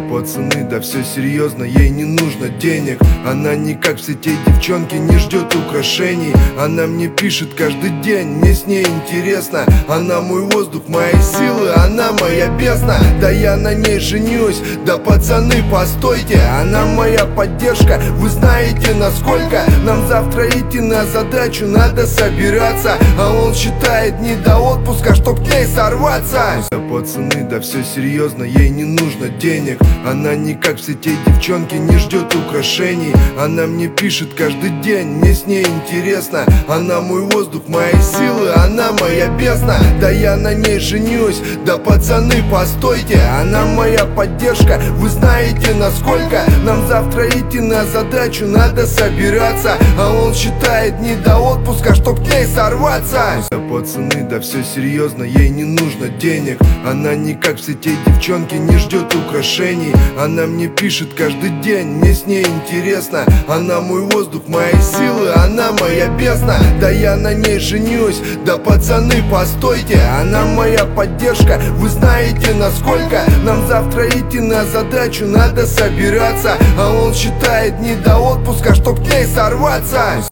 Пацаны, да все серьезно, ей не нужно денег. Она не как все те девчонки, не ждет украшений. Она мне пишет каждый день, мне с ней интересно. Она мой воздух, мои силы, она моя бездна. Да я на ней женюсь, да пацаны, постойте. Она моя поддержка, вы знаете насколько. Нам завтра идти на задачу, надо собираться. А он считает не до отпуска, чтоб к ней сорваться. Пацаны, да все серьезно, ей не нужно денег. Она не как все те девчонки, не ждет украшений. Она мне пишет каждый день, мне с ней интересно. Она мой воздух, мои силы, она моя бездна. Да я на ней женюсь, да пацаны, постойте. Она моя поддержка, вы знаете насколько. Нам завтра идти на задачу, надо собираться. А он считает не до отпуска, чтоб к ней сорваться. Пацаны, да все серьезно, ей не нужно денег. Она не как все те девчонки, не ждет украшений. Она мне пишет каждый день, мне с ней интересно. Она мой воздух, мои силы, она моя бездна. Да я на ней женюсь, да пацаны, постойте. Она моя поддержка, вы знаете насколько. Нам завтра идти на задачу, надо собираться. А он считает не до отпуска, чтоб к ней сорваться.